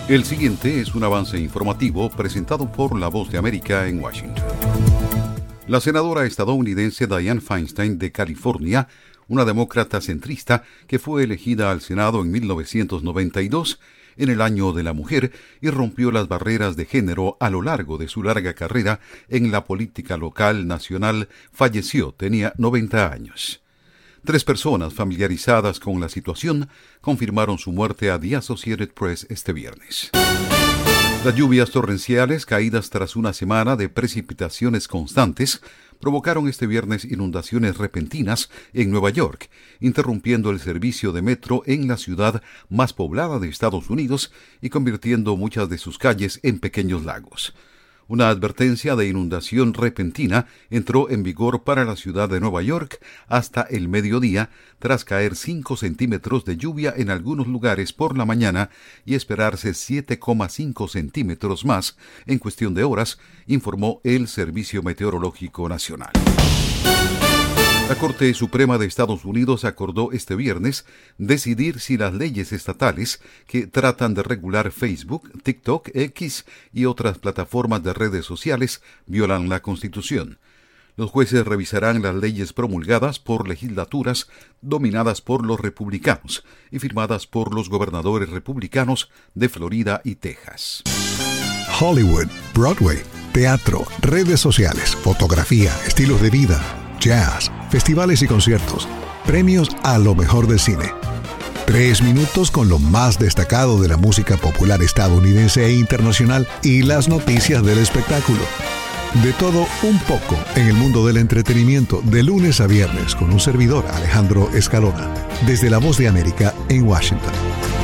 El siguiente es un avance informativo presentado por La Voz de América en Washington. La senadora estadounidense Dianne Feinstein de California, una demócrata centrista que fue elegida al Senado en 1992, en el año de la mujer, y rompió las barreras de género a lo largo de su larga carrera en la política local nacional, falleció, tenía 90 años. 3 personas familiarizadas con la situación confirmaron su muerte a The Associated Press este viernes. Las lluvias torrenciales, caídas tras una semana de precipitaciones constantes, provocaron este viernes inundaciones repentinas en Nueva York, interrumpiendo el servicio de metro en la ciudad más poblada de Estados Unidos y convirtiendo muchas de sus calles en pequeños lagos. Una advertencia de inundación repentina entró en vigor para la ciudad de Nueva York hasta el mediodía, tras caer 5 centímetros de lluvia en algunos lugares por la mañana y esperarse 7,5 centímetros más en cuestión de horas, informó el Servicio Meteorológico Nacional. La Corte Suprema de Estados Unidos acordó este viernes decidir si las leyes estatales que tratan de regular Facebook, TikTok, X y otras plataformas de redes sociales violan la Constitución. Los jueces revisarán las leyes promulgadas por legislaturas dominadas por los republicanos y firmadas por los gobernadores republicanos de Florida y Texas. Hollywood, Broadway, teatro, redes sociales, fotografía, estilos de vida, jazz, festivales y conciertos, premios a lo mejor del cine. 3 minutos con lo más destacado de la música popular estadounidense e internacional y las noticias del espectáculo. De todo un poco en el mundo del entretenimiento, de lunes a viernes, con un servidor, Alejandro Escalona, desde La Voz de América en Washington.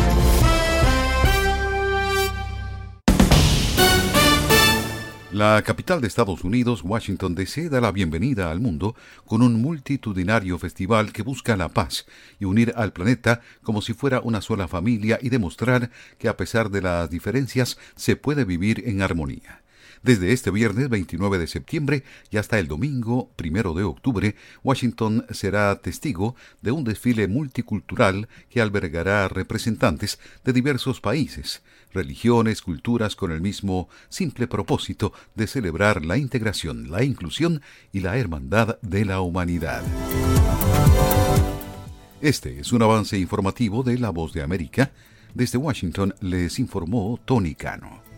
La capital de Estados Unidos, Washington, D.C., da la bienvenida al mundo con un multitudinario festival que busca la paz y unir al planeta como si fuera una sola familia y demostrar que a pesar de las diferencias se puede vivir en armonía. Desde este viernes 29 de septiembre y hasta el domingo 1 de octubre, Washington será testigo de un desfile multicultural que albergará representantes de diversos países, religiones, culturas, con el mismo simple propósito de celebrar la integración, la inclusión y la hermandad de la humanidad. Este es un avance informativo de La Voz de América. Desde Washington les informó Tony Cano.